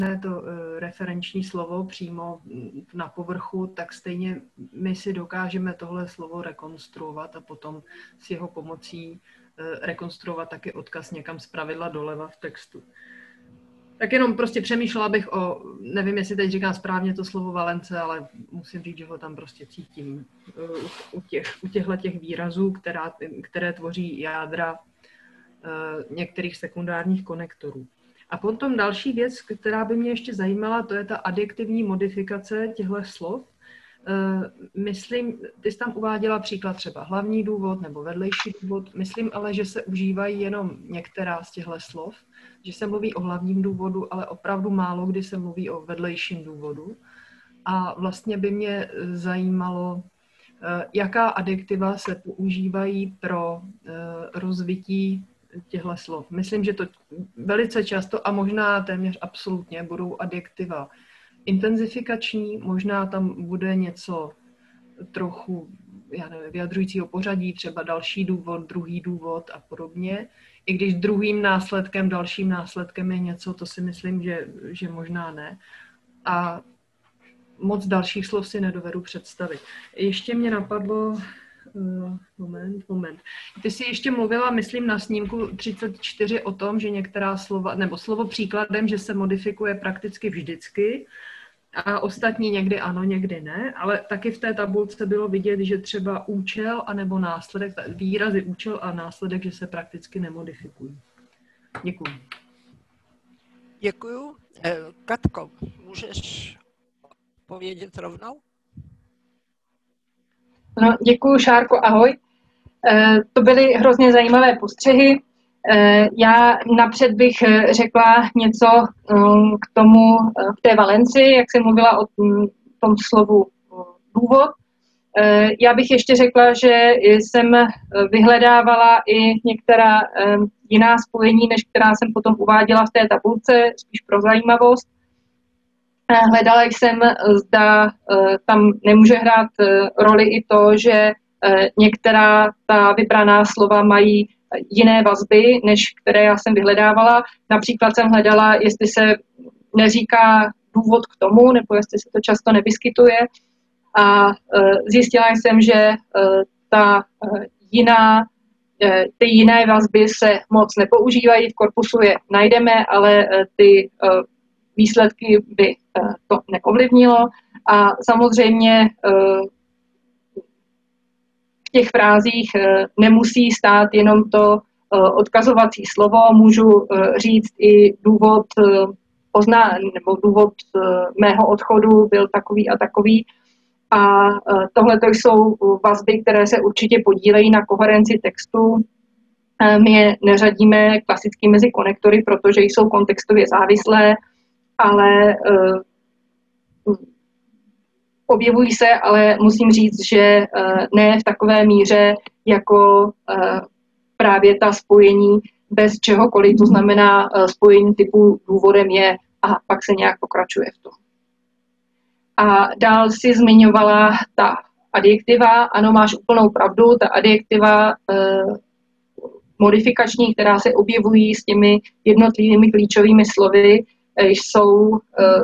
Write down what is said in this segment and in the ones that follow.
to referenční slovo přímo na povrchu, tak stejně my si dokážeme tohle slovo rekonstruovat a potom s jeho pomocí rekonstruovat taky odkaz někam zpravidla doleva v textu. Tak jenom prostě přemýšlela bych nevím, jestli teď říkám správně to slovo valence, ale musím říct, že ho tam prostě cítím u těchto výrazů, které tvoří jádra některých sekundárních konektorů. A potom další věc, která by mě ještě zajímala, to je ta adjektivní modifikace těchto slov. Myslím, ty jsi tam uváděla příklad třeba hlavní důvod nebo vedlejší důvod, myslím ale, že se užívají jenom některá z těchto slov, že se mluví o hlavním důvodu, ale opravdu málo kdy se mluví o vedlejším důvodu. A vlastně by mě zajímalo, jaká adjektiva se používají pro rozvití těchto slov. Myslím, že to velice často a možná téměř absolutně budou adjektiva intenzifikační, možná tam bude něco trochu, já nevím, vyjadřujícího pořadí, třeba další důvod, druhý důvod a podobně. I když dalším následkem je něco, to si myslím, že možná ne. A moc dalších slov si nedovedu představit. Ještě mě napadlo, moment. Ty jsi ještě mluvila, myslím, na snímku 34 o tom, že některá slova, nebo slovo příkladem, že se modifikuje prakticky vždycky a ostatní někdy ano, někdy ne, ale taky v té tabulce bylo vidět, že třeba účel anebo následek, výrazy účel a následek, že se prakticky nemodifikují. Děkuji. Děkuju. Katko, můžeš povědět rovnou? No, děkuju, Šárko, ahoj. To byly hrozně zajímavé postřehy. Já napřed bych řekla něco k tomu, k té valenci, jak jsem mluvila o tom slovu důvod. Já bych ještě řekla, že jsem vyhledávala i některá jiná spojení, než která jsem potom uváděla v té tabulce, spíš pro zajímavost. Hledala jsem, zda tam nemůže hrát roli i to, že některá ta vybraná slova mají jiné vazby, než které já jsem vyhledávala. Například jsem hledala, jestli se neříká důvod k tomu, nebo jestli se to často nevyskytuje. A zjistila jsem, že ty jiné vazby se moc nepoužívají, v korpusu je najdeme, ale ty výsledky by to neovlivnilo. A samozřejmě v těch frázích nemusí stát jenom to odkazovací slovo, můžu říct i důvod nebo důvod mého odchodu byl takový a takový. A tohle to jsou vazby, které se určitě podílejí na koherenci textu. My je neřadíme klasicky mezi konektory, protože jsou kontextově závislé, ale objevují se, ale musím říct, že ne v takové míře, jako právě ta spojení bez čehokoliv, to znamená spojení typu důvodem je a pak se nějak pokračuje v tom. A dál si zmiňovala ta adjektiva, ano, máš úplnou pravdu, ta adjektiva modifikační, která se objevují s těmi jednotlivými klíčovými slovy, jsou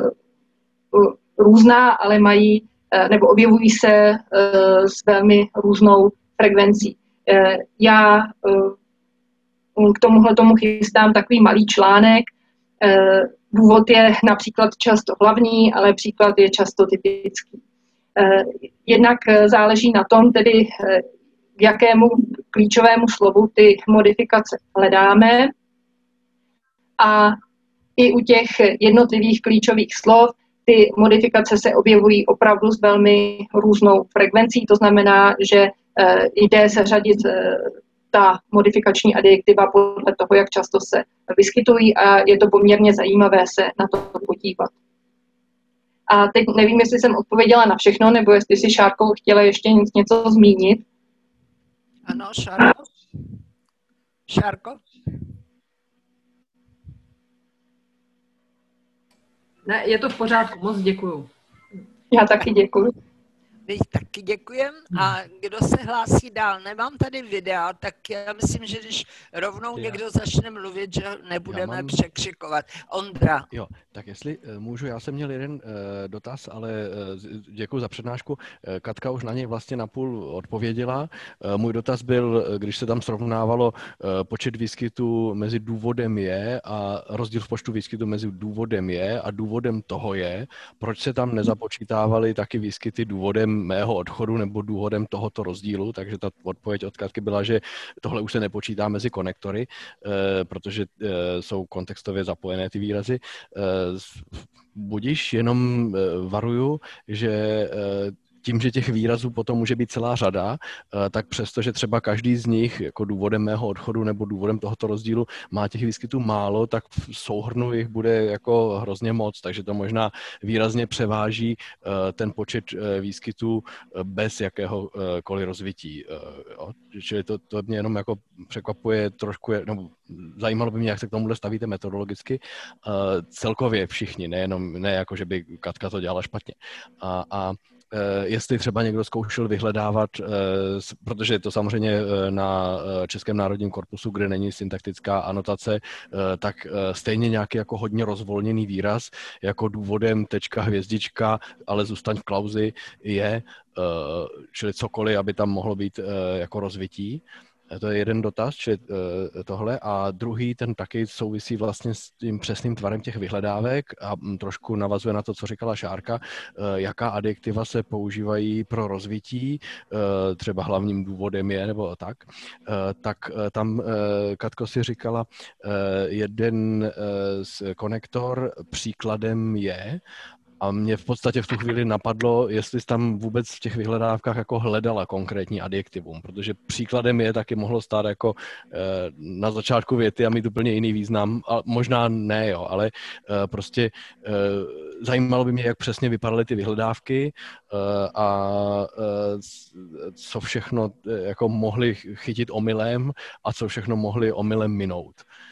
různá, ale mají, nebo objevují se s velmi různou frekvencí. Já k tomu chystám takový malý článek. Důvod je například často hlavní, ale příklad je často typický. Jednak záleží na tom, tedy k jakému klíčovému slovu ty modifikace hledáme. A i u těch jednotlivých klíčových slov ty modifikace se objevují opravdu s velmi různou frekvencí. To znamená, že jde seřadit ta modifikační adjektiva podle toho, jak často se vyskytují a je to poměrně zajímavé se na to podívat. A teď nevím, jestli jsem odpověděla na všechno, nebo jestli si, Šárko, chtěla ještě něco zmínit. Ano, Šárko. Šárko? Ne, je to v pořádku, moc děkuju. Já taky děkuju. My taky děkujem. A kdo se hlásí dál? Nemám tady videa, tak já myslím, že když rovnou někdo začne mluvit, že nebudeme překřikovat. Ondra. Jo, tak jestli můžu, já jsem měl jeden dotaz, ale děkuji za přednášku. Katka už na něj vlastně napůl odpověděla. Můj dotaz byl, když se tam srovnávalo počet výskytů mezi důvodem je a rozdíl v počtu výskytů mezi důvodem je a důvodem toho je, proč se tam nezapočítávaly taky výskyty důvodem mého odchodu nebo důvodem tohoto rozdílu, takže ta odpověď od Katky byla, že tohle už se nepočítá mezi konektory, protože jsou kontextově zapojené ty výrazy. Budiš, jenom varuju, že tím, že těch výrazů potom může být celá řada, tak přesto, že třeba každý z nich jako důvodem mého odchodu nebo důvodem tohoto rozdílu má těch výskytů málo, tak v souhrnu jich bude jako hrozně moc, takže to možná výrazně převáží ten počet výskytů bez jakéhokoliv rozvití. Čili to mě jenom jako překvapuje trošku, no, zajímalo by mě, jak se k tomuhle stavíte metodologicky, celkově všichni, ne jako, že by Katka to dělala špatně. A jestli třeba někdo zkoušel vyhledávat, protože je to samozřejmě na Českém národním korpusu, kde není syntaktická anotace, tak stejně nějaký jako hodně rozvolněný výraz, jako důvodem tečka, hvězdička, ale zůstaň v klauzi je, čili cokoliv, aby tam mohlo být jako rozvití. To je jeden dotaz, či tohle. A druhý, ten taky souvisí vlastně s tím přesným tvarem těch vyhledávek a trošku navazuje na to, co říkala Šárka, jaká adjektiva se používají pro rozvití, třeba hlavním důvodem je, nebo tak. Tak tam Katko si říkala, jeden konektor příkladem je, a mě v podstatě v tu chvíli napadlo, jestli jsi tam vůbec v těch vyhledávkách jako hledala konkrétní adjektivum, protože příkladem je taky mohlo stát jako na začátku věty a mít úplně jiný význam, a možná ne, jo, ale prostě zajímalo by mě, jak přesně vypadaly ty vyhledávky a co všechno jako mohli chytit omylem a co všechno mohli omylem minout.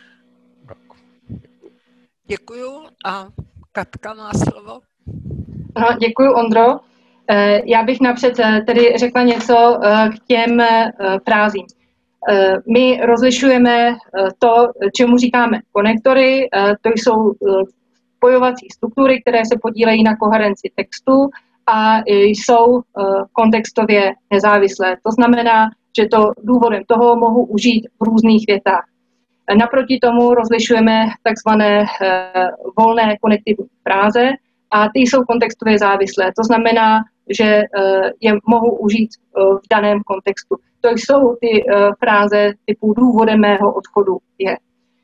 Děkuju a Katka má slovo. Děkuji, Ondro. Já bych napřed tedy řekla něco k těm frázím. My rozlišujeme to, čemu říkáme konektory, to jsou spojovací struktury, které se podílejí na koherenci textu a jsou kontextově nezávislé. To znamená, že to důvodem toho mohu užít v různých větách. Naproti tomu rozlišujeme takzvané volné konektivní fráze a ty jsou kontextově závislé. To znamená, že je mohu užít v daném kontextu. To jsou ty fráze typu důvodem mého odchodu je.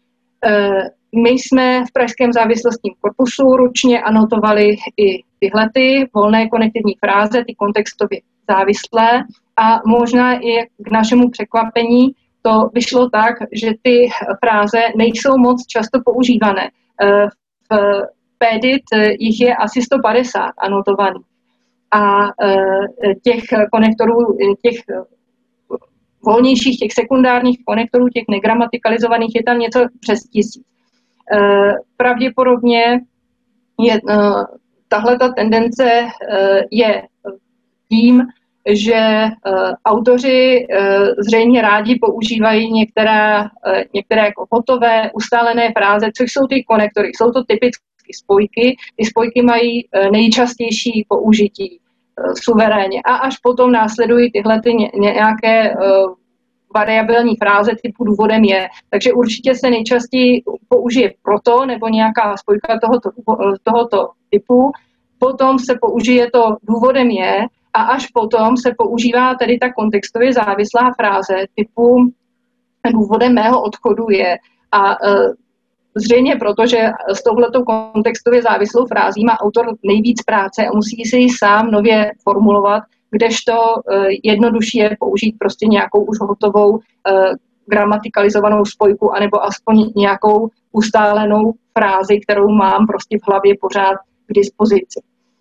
My jsme v pražském závislostním korpusu ručně anotovali i tyhle volné konektivní fráze, ty kontextově závislé a možná i k našemu překvapení to vyšlo tak, že ty fráze nejsou moc často používané. V PEDIT jich je asi 150 anotovaných. A těch konektorů, těch volnějších, těch sekundárních konektorů, těch negramatikalizovaných je tam něco přes 1000. Pravděpodobně je tahleta tendence je tím, že autoři zřejmě rádi používají některé jako hotové, ustálené fráze, což jsou ty konektory. Jsou to typické spojky. Ty spojky mají nejčastější použití suverénně. A až potom následují tyhle nějaké variabilní fráze typu důvodem je. Takže určitě se nejčastěji použije proto nebo nějaká spojka tohoto typu. Potom se použije to důvodem je a až potom se používá tedy ta kontextově závislá fráze typu důvodem mého odchodu je. A zřejmě proto, že s touhletou kontextově závislou frází má autor nejvíc práce a musí si ji sám nově formulovat, kdežto jednodušší je použít prostě nějakou už hotovou gramatikalizovanou spojku anebo aspoň nějakou ustálenou frázi, kterou mám prostě v hlavě pořád k dispozici.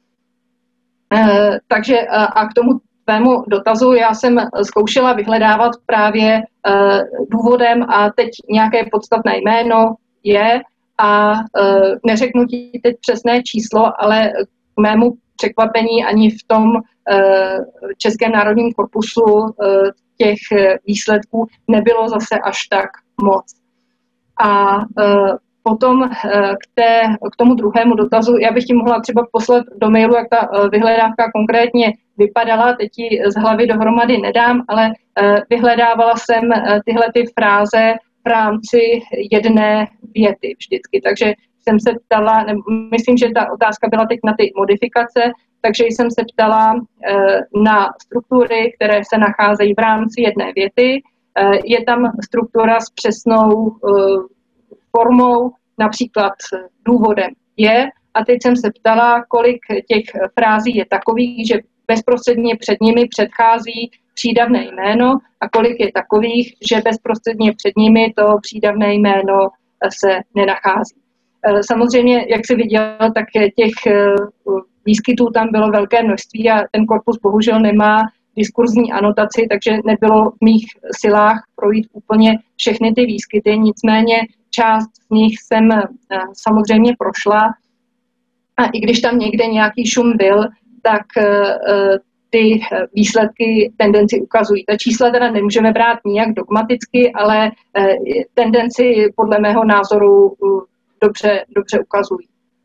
Takže a k tomu tvému dotazu já jsem zkoušela vyhledávat právě důvodem a teď nějaké podstatné jméno je a neřeknu ti teď přesné číslo, ale k mému překvapení ani v tom Českém národním korpusu těch výsledků nebylo zase až tak moc. A potom k tomu druhému dotazu, já bych ti mohla třeba poslat do mailu, jak ta vyhledávka konkrétně vypadala, teď ji z hlavy dohromady nedám, ale vyhledávala jsem tyhle ty fráze v rámci jedné věty vždycky. Takže jsem se ptala, myslím, že ta otázka byla teď na ty modifikace, takže jsem se ptala na struktury, které se nacházejí v rámci jedné věty. Je tam struktura s přesnou formou, například důvodem je. A teď jsem se ptala, kolik těch frází je takových, že bezprostředně před nimi předchází přídavné jméno a kolik je takových, že bezprostředně před nimi to přídavné jméno se nenachází. Samozřejmě, jak jsi viděl, tak těch výskytů tam bylo velké množství a ten korpus bohužel nemá diskurzní anotaci, takže nebylo v mých silách projít úplně všechny ty výskyty, nicméně část z nich jsem samozřejmě prošla a i když tam někde nějaký šum byl, tak ty výsledky tendenci ukazují. Ta čísla teda nemůžeme brát nijak dogmaticky, ale tendenci podle mého názoru dobře ukazují.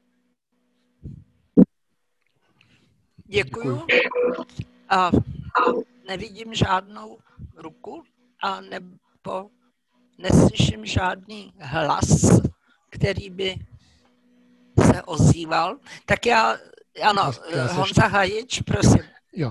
Děkuju. A nevidím žádnou ruku a nebo neslyším žádný hlas, který by se ozýval. Tak ano, Honza Hajič, prosím. Jo,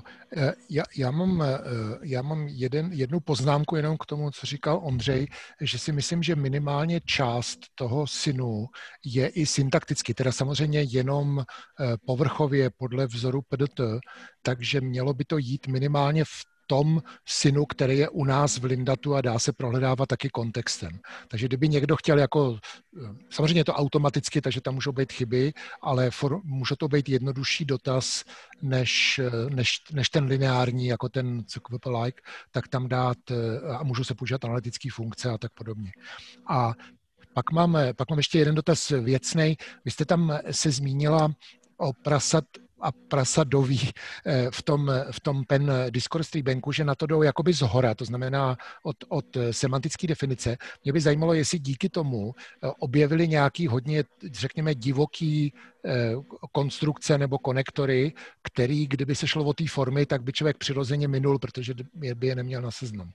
já mám jednu poznámku jenom k tomu, co říkal Ondřej, že si myslím, že minimálně část toho synu je i syntakticky, teda samozřejmě jenom povrchově podle vzoru PDT, takže mělo by to jít minimálně v tom synu, který je u nás v Lindatu a dá se prohledávat taky kontextem. Takže kdyby někdo chtěl samozřejmě je to automaticky, takže tam můžou být chyby, ale může to být jednodušší dotaz, než ten lineární, jako ten like, tak tam dát a můžu se používat analytické funkce a tak podobně. A pak mám ještě jeden dotaz věcnej. Vy jste tam se zmínila o prasadoví v tom Penn Discourse Tree Banku, že na to jdou jakoby zhora, to znamená od semantické definice. Mě by zajímalo, jestli díky tomu objevili nějaký hodně, řekněme, divoký konstrukce nebo konektory, který, kdyby se šlo o té formy, tak by člověk přirozeně minul, protože by je neměl na seznamu.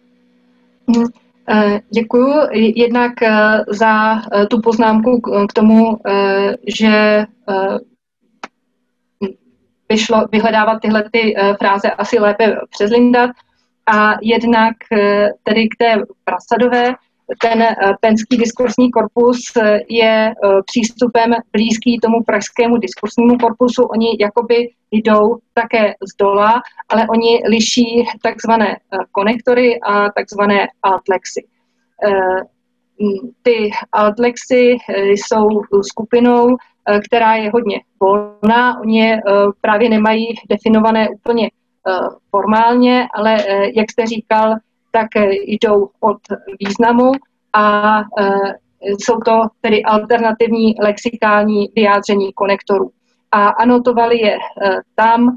Děkuju jednak za tu poznámku k tomu, že vyšlo vyhledávat tyhle ty fráze asi lépe přes Lindat a jednak tedy k té prasadové. Ten penský diskursní korpus je přístupem blízký tomu pražskému diskursnímu korpusu. Oni jakoby jdou také z dola, ale oni liší takzvané konektory a takzvané altlexy. Ty altlexy jsou skupinou, která je hodně volná. Oni je právě nemají definované úplně formálně, ale jak jste říkal, tak jdou od významu a jsou to tedy alternativní lexikální vyjádření konektorů. A anotovali je tam,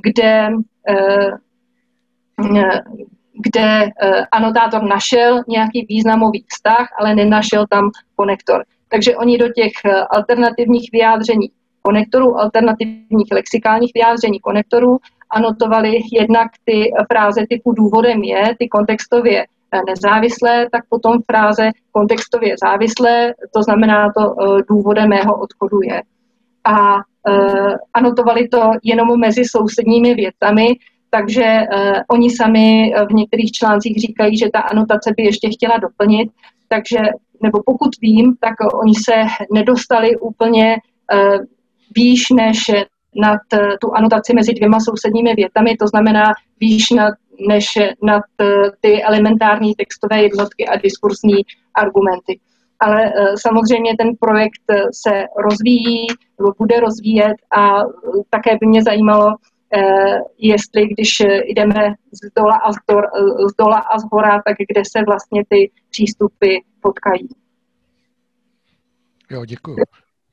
kde anotátor našel nějaký významový vztah, ale nenašel tam konektor. Takže oni do těch alternativních vyjádření konektorů, alternativních lexikálních vyjádření konektorů anotovali jednak ty fráze typu důvodem je, ty kontextově nezávislé, tak potom fráze kontextově závislé, to znamená to důvodem mého odchodu je. A anotovali to jenom mezi sousedními větami, takže oni sami v některých článcích říkají, že ta anotace by ještě chtěla doplnit, takže, nebo pokud vím, tak oni se nedostali úplně výš než nad tu anotaci mezi dvěma sousedními větami, to znamená výš než nad ty elementární textové jednotky a diskursní argumenty. Ale samozřejmě ten projekt se rozvíjí, nebo bude rozvíjet a také by mě zajímalo, jestli když jdeme z dola a z hora, tak kde se vlastně ty přístupy potkají. Jo, děkuju.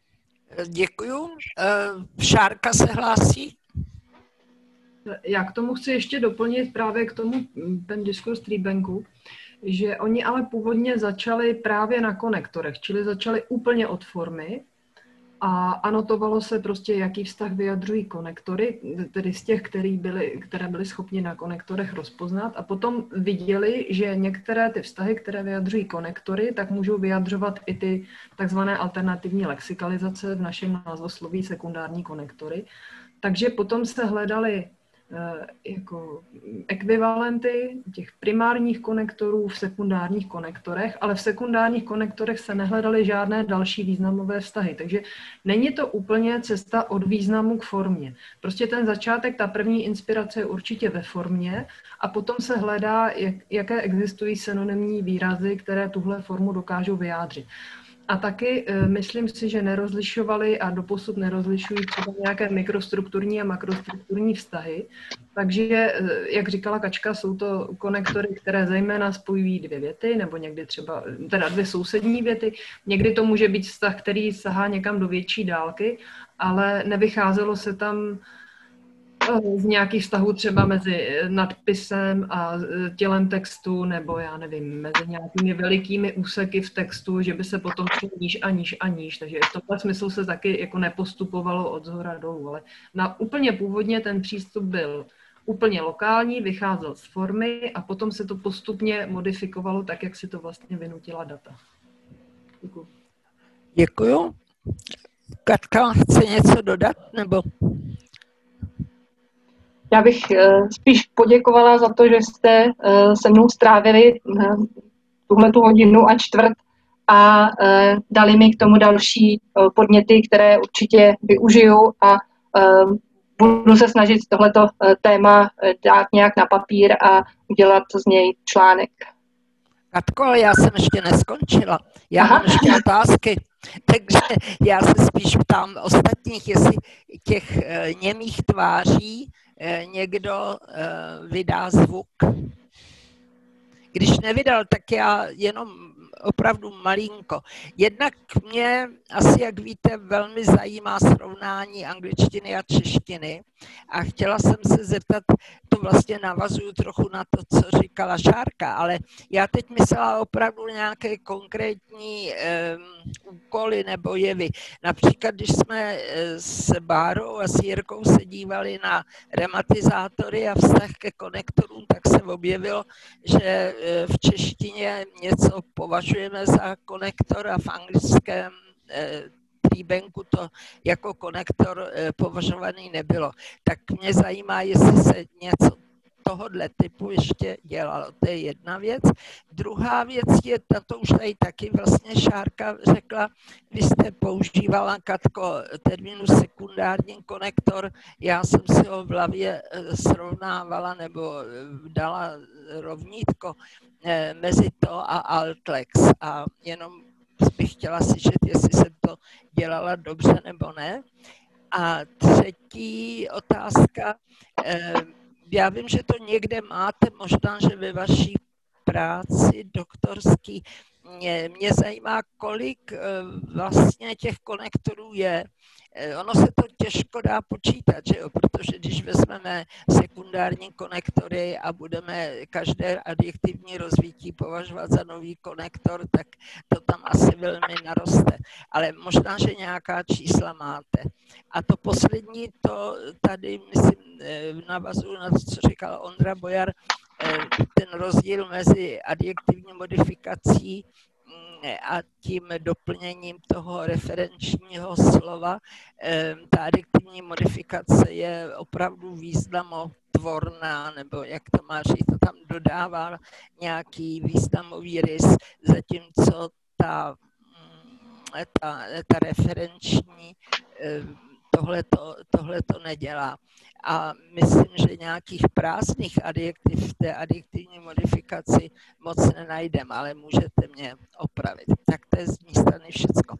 Děkuju. Šárka se hlásí? Já k tomu chci ještě doplnit právě k tomu ten diskurs Treebanku, že oni ale původně začali právě na konektorech, čili začali úplně od formy a anotovalo se prostě, jaký vztah vyjadřují konektory, tedy z těch, které byly schopni na konektorech rozpoznat a potom viděli, že některé ty vztahy, které vyjadřují konektory, tak můžou vyjadřovat i ty takzvané alternativní lexikalizace, v našem názvosloví sekundární konektory. Takže potom se hledaly jako ekvivalenty těch primárních konektorů v sekundárních konektorech, ale v sekundárních konektorech se nehledaly žádné další významové vztahy. Takže není to úplně cesta od významu k formě. Prostě ten začátek, ta první inspirace je určitě ve formě a potom se hledá, jaké existují synonymní výrazy, které tuhle formu dokážou vyjádřit. A taky myslím si, že nerozlišovali a doposud nerozlišují třeba nějaké mikrostrukturní a makrostrukturní vztahy. Takže, jak říkala Kačka, jsou to konektory, které zejména spojují dvě věty, nebo někdy třeba teda dvě sousední věty. Někdy to může být vztah, který sahá někam do větší dálky, ale nevycházelo se tam z nějakých vztahů třeba mezi nadpisem a tělem textu, nebo já nevím, mezi nějakými velikými úseky v textu, že by se potom šlo níž a níž a níž. Takže v tomhle smyslu se taky jako nepostupovalo od zhora dolů. Ale úplně původně ten přístup byl úplně lokální, vycházel z formy a potom se to postupně modifikovalo tak, jak si to vlastně vynutila data. Děkuji. Děkuju. Katka chce něco dodat, nebo... Já bych spíš poděkovala za to, že jste se mnou strávili tuhletu hodinu a čtvrt a dali mi k tomu další podněty, které určitě využiju a budu se snažit tohleto téma dát nějak na papír a udělat z něj článek. Katko, ale já jsem ještě neskončila. Já mám ještě otázky. Takže já se spíš ptám ostatních, jestli těch němých tváří někdo vydá zvuk. Když nevydal, tak já jenom opravdu malinko. Jednak mě asi, jak víte, velmi zajímá srovnání angličtiny a češtiny a chtěla jsem se zeptat, to vlastně navazuju trochu na to, co říkala Šárka, ale já teď myslela opravdu nějaké konkrétní úkoly nebo jevy. Například, když jsme s Bárou a s Jirkou se dívali na rematizátory a vztah ke konektorům, tak se objevilo, že v češtině něco považujeme za konektor a v anglickém Treebanku to jako konektor považovaný nebylo. Tak mě zajímá, jestli se něco tohohle typu ještě dělalo. To je jedna věc. Druhá věc je, to už tady taky vlastně Šárka řekla, vy jste používala, Katko, termínu sekundární konektor, já jsem si ho v hlavě srovnávala nebo dala rovnítko mezi to a altlex a jenom bych chtěla slyšet, jestli jsem to dělala dobře nebo ne. A třetí otázka, já vím, že to někde máte, možná, že ve vaší práci doktorský. Mě zajímá, kolik vlastně těch konektorů je. Ono se to těžko dá počítat, že jo? Protože když vezmeme sekundární konektory a budeme každé adjektivní rozvití považovat za nový konektor, tak to tam asi velmi naroste. Ale možná, že nějaká čísla máte. A to poslední, to tady, myslím, navazuju na to, co říkal Ondra Bojar, ten rozdíl mezi adjektivní modifikací a tím doplněním toho referenčního slova. Ta adjektivní modifikace je opravdu významotvorná, nebo jak to má říct, to tam dodává nějaký významový rys, zatímco ta referenční tohle to nedělá. A myslím, že nějakých prázdných adjektiv v té adjektivní modifikaci moc nenajdeme, ale můžete mě opravit. Tak to je z mé strany všecko.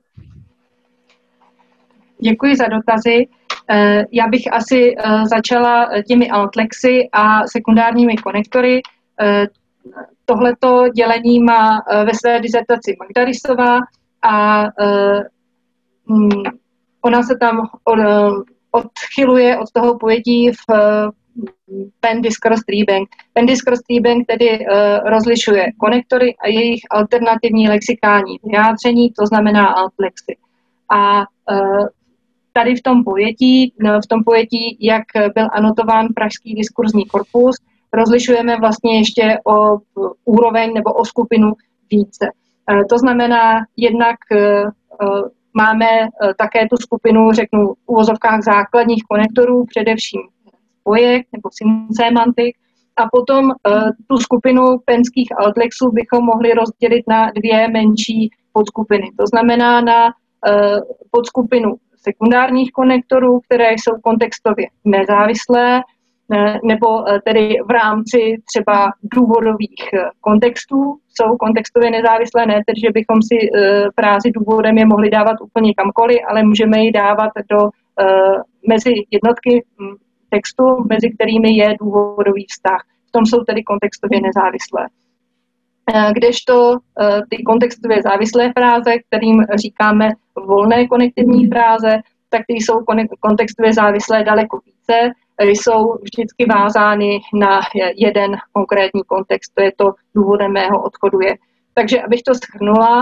Děkuji za dotazy. Já bych asi začala těmi altlexy a sekundárními konektory. Tohleto dělení má ve své disertaci Magda Rissová a ona se tam odchyluje od toho pojetí v Penn-Discourse Tree Bank. Penn-Discourse Tree Bank tedy rozlišuje konektory a jejich alternativní lexikální vyjádření, to znamená altlexy. A tady v tom pojetí, jak byl anotován pražský diskurzní korpus, rozlišujeme vlastně ještě o úroveň nebo o skupinu více. To znamená, jednak máme také tu skupinu, řeknu, v uvozovkách základních konektorů, především spojek nebo semantik, a potom tu skupinu penských altlexů bychom mohli rozdělit na dvě menší podskupiny. To znamená na podskupinu sekundárních konektorů, které jsou kontextově nezávislé, nebo tedy v rámci třeba důvodových kontextů jsou kontextově nezávislé, ne tedy, že bychom si frázi důvodem je mohli dávat úplně kamkoliv, ale můžeme ji dávat mezi jednotky textu, mezi kterými je důvodový vztah. V tom jsou tedy kontextově nezávislé. Kdežto ty kontextově závislé fráze, kterým říkáme volné konektivní fráze, tak ty jsou kontextově závislé daleko více, jsou vždycky vázány na jeden konkrétní kontext, to je to důvodem mého odchodu je. Takže abych to shrnula,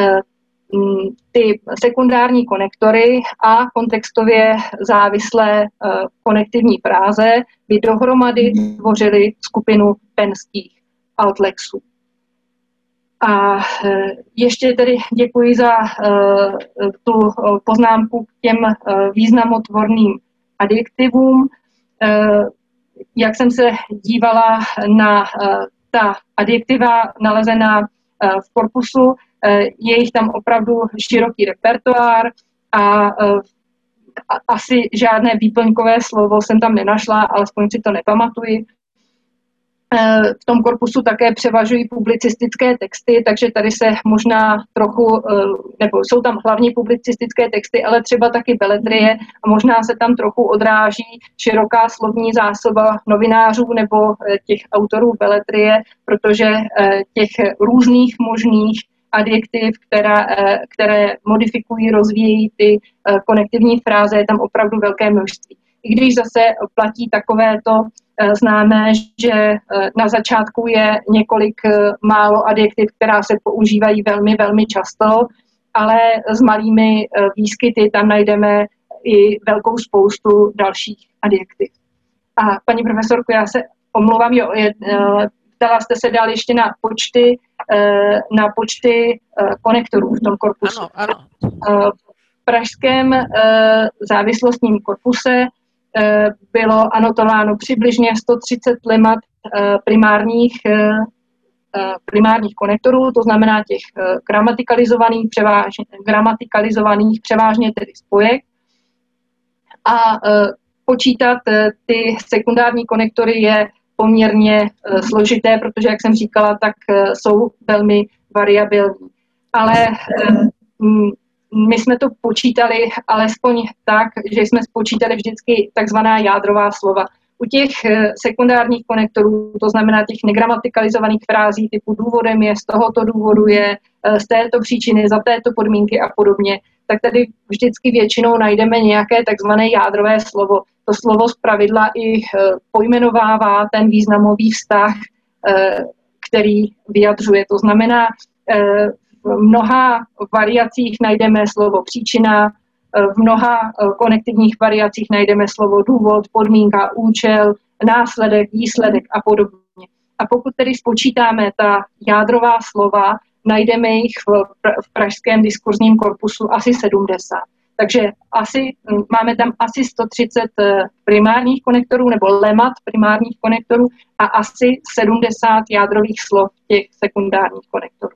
ty sekundární konektory a kontextově závislé konektivní fráze by dohromady tvořily skupinu penských altlexů. A ještě tedy děkuji za tu poznámku k těm významotvorným adjektivům. Jak jsem se dívala na ta adjektiva nalezená v korpusu, je jich tam opravdu široký repertoár a asi žádné výplňkové slovo jsem tam nenašla, alespoň si to nepamatuji. V tom korpusu také převažují publicistické texty, takže tady se možná trochu, nebo jsou tam hlavně publicistické texty, ale třeba taky beletrie a možná se tam trochu odráží široká slovní zásoba novinářů nebo těch autorů beletrie, protože těch různých možných adjektiv, které modifikují, rozvíjí ty konektivní fráze, je tam opravdu velké množství. I když zase platí takovéto známé, že na začátku je několik málo adjektiv, která se používají velmi, velmi často, ale s malými výskyty tam najdeme i velkou spoustu dalších adjektiv. A paní profesorko, já se omlouvám, ptala jste se dál ještě na počty konektorů v tom korpusu. Ano. V pražském závislostním korpuse bylo anotováno přibližně 130 lemat primárních konektorů, to znamená těch gramatikalizovaných převážně tedy spojek. A počítat ty sekundární konektory je poměrně složité, protože, jak jsem říkala, tak jsou velmi variabilní. Ale my jsme to počítali alespoň tak, že jsme spočítali vždycky takzvaná jádrová slova. U těch sekundárních konektorů, to znamená těch negramatikalizovaných frází typu důvodem je, z tohoto důvodu je, z této příčiny, za této podmínky a podobně, tak tady vždycky většinou najdeme nějaké takzvané jádrové slovo. To slovo zpravidla i pojmenovává ten významový vztah, který vyjadřuje. To znamená, v mnoha variacích najdeme slovo příčina, v mnoha konektivních variacích najdeme slovo důvod, podmínka, účel, následek, výsledek a podobně. A pokud tedy spočítáme ta jádrová slova, najdeme jich v pražském diskurzním korpusu asi 70. Takže máme tam asi 130 primárních konektorů nebo lemat primárních konektorů a asi 70 jádrových slov těch sekundárních konektorů.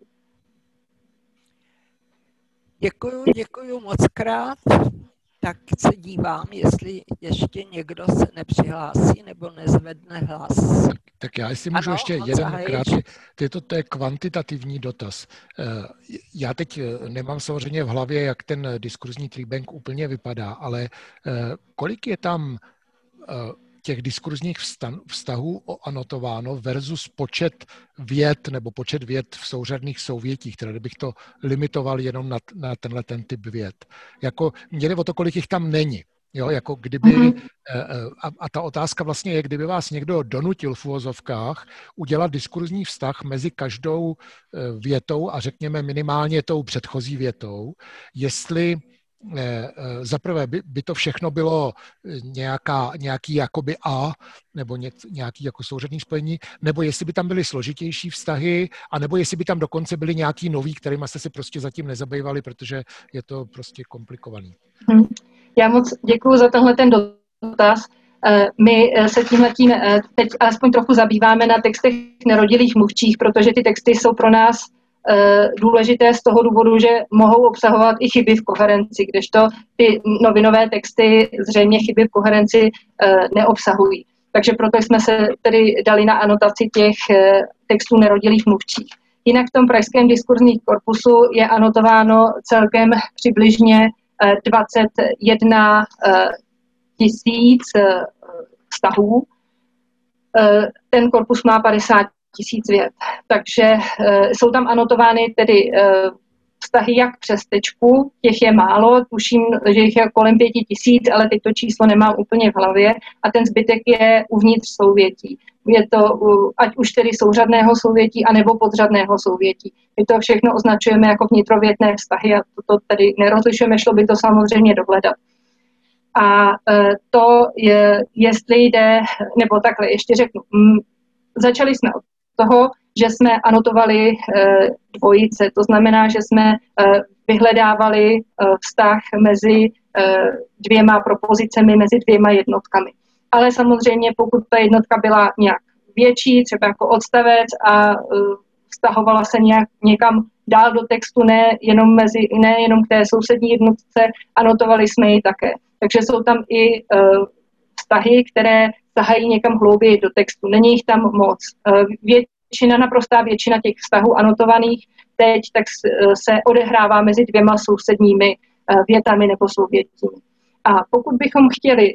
Děkuju moc krát. Tak se dívám, jestli ještě někdo se nepřihlásí nebo nezvedne hlas. Tak já jestli můžu ještě jeden krátký, to je kvantitativní dotaz. Já teď nemám samozřejmě v hlavě, jak ten diskurzní tree bank úplně vypadá, ale kolik je tam těch diskurzních vztahů anotováno versus počet vět nebo počet vět v souřadných souvětích, teda kdybych to limitoval jenom na tenhle ten typ vět. Jako měli o to, kolik jich tam není. Jo, jako kdyby, a ta otázka vlastně je, kdyby vás někdo donutil v uvozovkách udělat diskurzní vztah mezi každou větou a řekněme minimálně tou předchozí větou, jestli zaprvé by to všechno bylo nějaký jakoby a, nebo nějaký jako souřadný spojení, nebo jestli by tam byly složitější vztahy, anebo jestli by tam dokonce byly nějaký nový, kterýma jste se prostě zatím nezabývali, protože je to prostě komplikovaný. Já moc děkuji za tenhle ten dotaz. My se tímhletím teď alespoň trochu zabýváme na textech nerodilých mluvčích, protože ty texty jsou pro nás důležité z toho důvodu, že mohou obsahovat i chyby v koherenci, kdežto ty novinové texty zřejmě chyby v koherenci neobsahují. Takže proto jsme se tedy dali na anotaci těch textů nerodilých mluvčích. Jinak v tom pražském diskurzním korpusu je anotováno celkem přibližně 21 000 vztahů. Ten korpus má 50 000 vět. Takže jsou tam anotovány tedy vztahy jak přes tečku, těch je málo, tuším, že jich je kolem 5 000, ale teď to číslo nemám úplně v hlavě a ten zbytek je uvnitř souvětí. Je to ať už tedy souřadného souvětí, anebo podřadného souvětí. My to všechno označujeme jako vnitrovětné vztahy a to tedy nerozlišujeme, šlo by to samozřejmě dohledat. A to je, jestli jde, nebo takhle, ještě řeknu, začali jsme od toho, že jsme anotovali dvojice, to znamená, že jsme vyhledávali vztah mezi dvěma propozicemi, mezi dvěma jednotkami. Ale samozřejmě, pokud ta jednotka byla nějak větší, třeba jako odstavec a vztahovala se někam dál do textu, ne jenom k té sousední jednotce, anotovali jsme ji také. Takže jsou tam i vztahy, které sahají někam hlouběji do textu. Není jich tam moc. Naprostá většina těch vztahů anotovaných teď tak se odehrává mezi dvěma sousedními větami nebo souvětími. A pokud bychom chtěli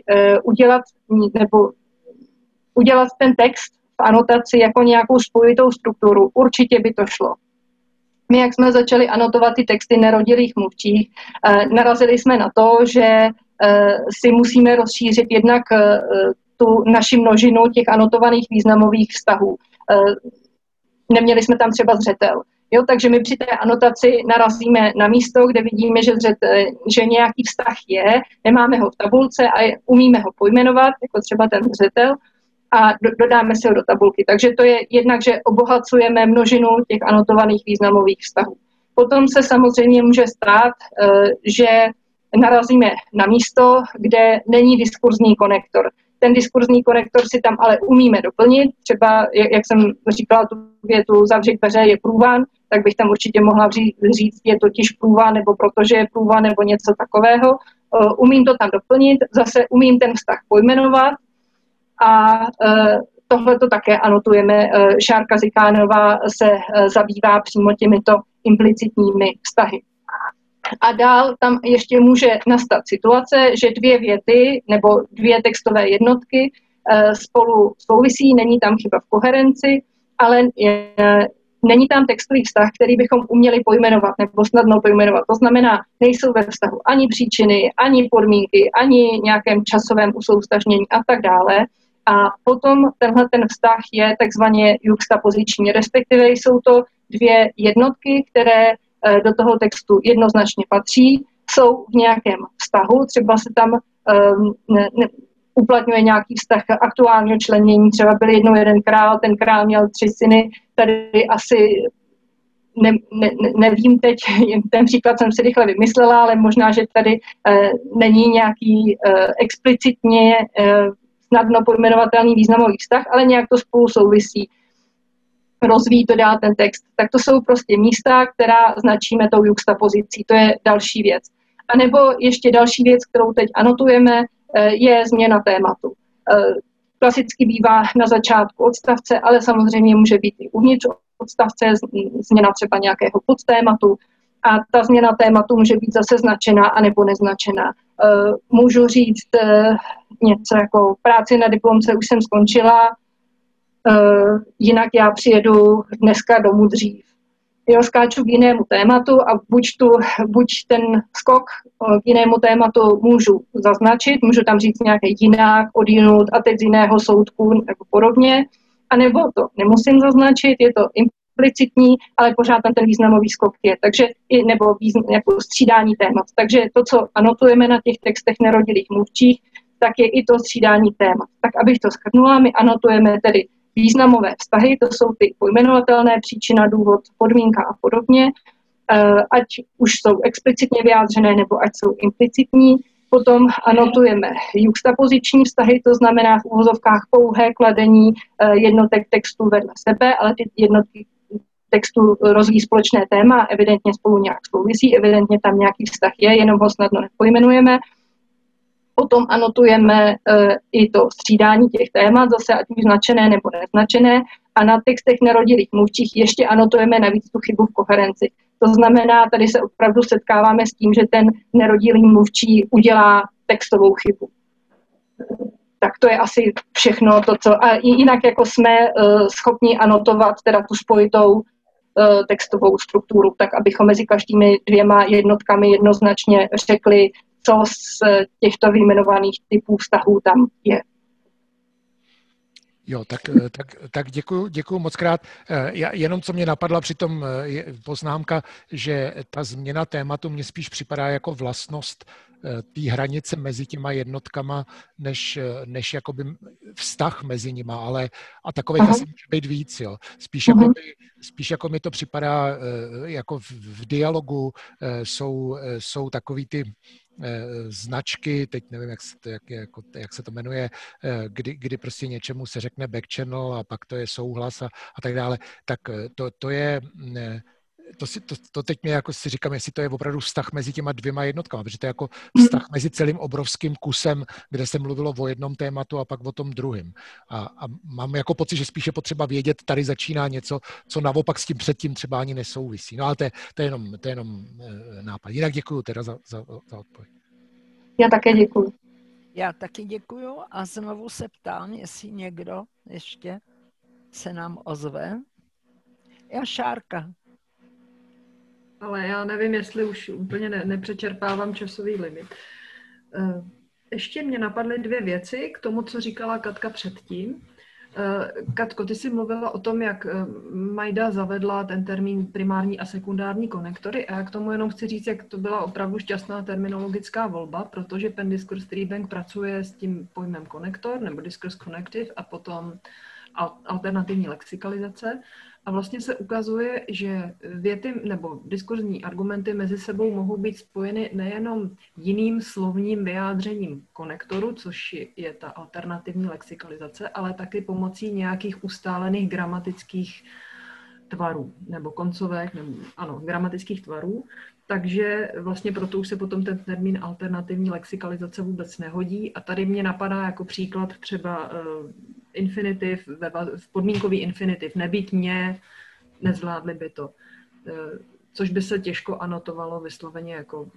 udělat ten text v anotaci jako nějakou spojitou strukturu, určitě by to šlo. My, jak jsme začali anotovat ty texty nerodilých mluvčích, narazili jsme na to, že si musíme rozšířit jednak tu naši množinu těch anotovaných významových vztahů. Neměli jsme tam třeba zřetel. Jo, takže my při té anotaci narazíme na místo, kde vidíme, že nějaký vztah je, nemáme ho v tabulce a umíme ho pojmenovat, jako třeba ten zřetel, a dodáme si ho do tabulky. Takže to je jednak, že obohacujeme množinu těch anotovaných významových vztahů. Potom se samozřejmě může stát, že narazíme na místo, kde není diskurzní konektor. Ten diskurzní konektor si tam ale umíme doplnit. Třeba, jak jsem říkala, tu větu zavřít dveře je průvan, tak bych tam určitě mohla říct, je totiž průvan, nebo protože je průvan, nebo něco takového. Umím to tam doplnit, zase umím ten vztah pojmenovat a tohle to také anotujeme. Šárka Zikánová se zabývá přímo těmito implicitními vztahy. A dál tam ještě může nastat situace, že dvě věty nebo dvě textové jednotky spolu souvisí, není tam chyba v koherenci, ale není tam textový vztah, který bychom uměli pojmenovat nebo snadno pojmenovat. To znamená, nejsou ve vztahu ani příčiny, ani podmínky, ani nějakém časovém usoustažnění a tak dále. A potom ten vztah je takzvaně juxtapoziční, respektive jsou to dvě jednotky, které do toho textu jednoznačně patří, jsou v nějakém vztahu, třeba se tam uplatňuje nějaký vztah aktuálního členění, třeba byl jednou jeden král, ten král měl 3 syny, tady asi nevím teď, ten příklad jsem si rychle vymyslela, ale možná, že tady není nějaký explicitně snadno pojmenovatelný významový vztah, ale nějak to spolu souvisí. Rozvíjí to dál ten text. Tak to jsou prostě místa, která značíme tou juxtapozicí. To je další věc. A nebo ještě další věc, kterou teď anotujeme, je změna tématu. Klasicky bývá na začátku odstavce, ale samozřejmě může být i uvnitř odstavce, změna třeba nějakého podtématu. A ta změna tématu může být zase značená anebo neznačená. Můžu říct něco jako práci na diplomce už jsem skončila, jinak já přijedu dneska domů dřív. Jo, skáču k jinému tématu a buď ten skok k jinému tématu můžu zaznačit, můžu tam říct nějaké jinak, odjinud a teď z jiného soudku nebo podobně, anebo to nemusím zaznačit, je to implicitní, ale pořád tam ten významový skok je, takže nebo jako střídání témat. Takže to, co anotujeme na těch textech nerodilých mluvčích, tak je i to střídání témat. Tak abych to shrnula, my anotujeme tedy významové vztahy, to jsou ty pojmenovatelné, příčina, důvod, podmínka a podobně, ať už jsou explicitně vyjádřené, nebo ať jsou implicitní. Potom anotujeme juxtapoziční vztahy, to znamená v uvozovkách pouhé kladení jednotek textu vedle sebe, ale ty jednotky textu rozvíjí společné téma, evidentně spolu nějak souvisí, evidentně tam nějaký vztah je, jenom ho snadno nepojmenujeme. Potom anotujeme i to střídání těch témat, zase ať už značené nebo neznačené, a na textech nerodilých mluvčích ještě anotujeme navíc tu chybu v koherenci. To znamená, tady se opravdu setkáváme s tím, že ten nerodilý mluvčí udělá textovou chybu. Tak to je asi všechno to, co... A jinak jako jsme schopni anotovat teda tu spojitou textovou strukturu, tak abychom mezi každými dvěma jednotkami jednoznačně řekli, co z těchto vyjmenovaných typů vztahů tam je. Jo, tak děkuju moc krát. Jenom co mě napadla při tom poznámka, že ta změna tématu mně spíš připadá jako vlastnost té hranice mezi těma jednotkama, než jakoby vztah mezi nima, ale a takových asi může být víc, jo. Spíš jako mi to připadá, jako v dialogu jsou takový ty značky, teď nevím, jak se to jmenuje, kdy prostě něčemu se řekne back channel a pak to je souhlas a tak dále, tak to je... To teď mě jako si říkám, jestli to je opravdu vztah mezi těma dvěma jednotkami, protože to je jako vztah mezi celým obrovským kusem, kde se mluvilo o jednom tématu a pak o tom druhém. A mám jako pocit, že spíš je potřeba vědět, tady začíná něco, co naopak s tím předtím třeba ani nesouvisí. No ale to je jenom nápad. Jinak děkuju teda za odpověď. Já také děkuju. Já taky děkuju a znovu se ptám, jestli někdo ještě se nám ozve. Já Šárka. Ale já nevím, jestli už úplně nepřečerpávám časový limit. Ještě mě napadly dvě věci k tomu, co říkala Katka předtím. Katko, ty jsi mluvila o tom, jak Majda zavedla ten termín primární a sekundární konektory a já k tomu jenom chci říct, jak to byla opravdu šťastná terminologická volba, protože Penn Discourse Tree Bank pracuje s tím pojmem konektor nebo discourse connective a potom alternativní lexikalizace. A vlastně se ukazuje, že věty nebo diskurzní argumenty mezi sebou mohou být spojeny nejenom jiným slovním vyjádřením konektoru, což je ta alternativní lexikalizace, ale taky pomocí nějakých ustálených gramatických tvarů nebo koncovek, nebo ano, gramatických tvarů. Takže vlastně proto už se potom ten termín alternativní lexikalizace vůbec nehodí. A tady mě napadá jako příklad třeba infinitiv, podmínkový infinitiv, nebýt mě, nezvládli by to. Což by se těžko anotovalo vysloveně jako,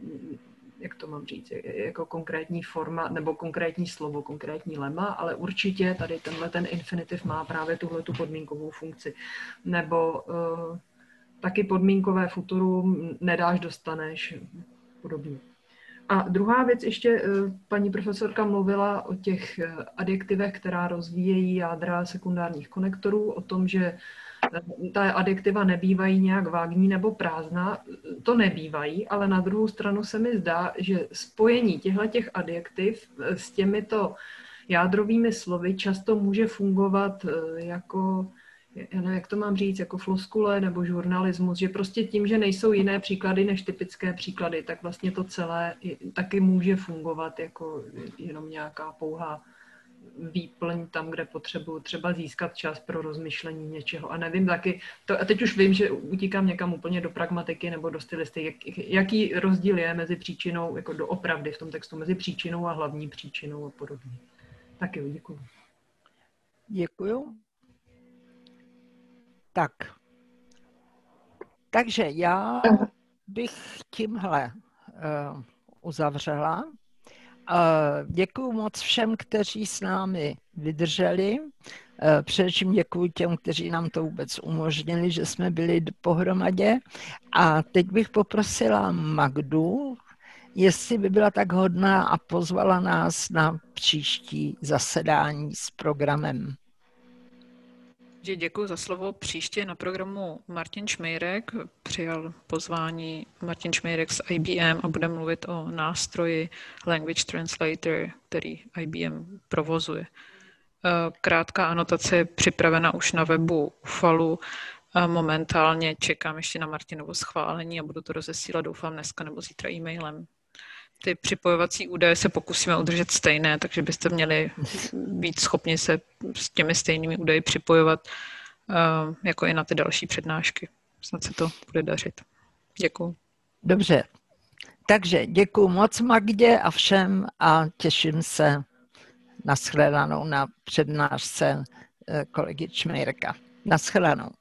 jak to mám říct, jako konkrétní forma nebo konkrétní slovo, konkrétní lema, ale určitě tady ten infinitiv má právě tuhletu podmínkovou funkci. Nebo taky podmínkové futurum nedáš, dostaneš, podobně. A druhá věc ještě, paní profesorka mluvila o těch adjektivech, která rozvíjejí jádra sekundárních konektorů, o tom, že ta adjektiva nebývají nějak vágní nebo prázdná. To nebývají, ale na druhou stranu se mi zdá, že spojení těchto adjektiv s těmito jádrovými slovy často může fungovat jako, já nevím, jak to mám říct, jako floskule nebo žurnalismus, že prostě tím, že nejsou jiné příklady než typické příklady, tak vlastně to celé taky může fungovat jako jenom nějaká pouhá výplň tam, kde potřebuji třeba získat čas pro rozmyšlení něčeho. A nevím taky, a teď už vím, že utíkám někam úplně do pragmatiky nebo do stylistiky, jaký rozdíl je mezi příčinou, jako doopravdy v tom textu, mezi příčinou a hlavní příčinou a podobně. Tak jo, děkuji. Děkuju. Tak. Takže já bych tímhle uzavřela Děkuju moc všem, kteří s námi vydrželi. Především děkuji těm, kteří nám to vůbec umožnili, že jsme byli pohromadě. A teď bych poprosila Magdu, jestli by byla tak hodná a pozvala nás na příští zasedání s programem. Děkuji za slovo. Příště na programu Martin Šmejrek. Přijal pozvání Martin Šmejrek z IBM a bude mluvit o nástroji Language Translator, který IBM provozuje. Krátká anotace je připravena už na webu UFALu. Momentálně čekám ještě na Martinovo schválení a budu to rozesílat, doufám, dneska nebo zítra e-mailem. Ty připojovací údaje se pokusíme udržet stejné, takže byste měli být schopni se s těmi stejnými údaji připojovat jako i na ty další přednášky. Snad se to bude dařit. Děkuju. Dobře. Takže děkuju moc Magdě a všem a těším se na shledanou na přednášce kolegy Čmejrka. Na shledanou.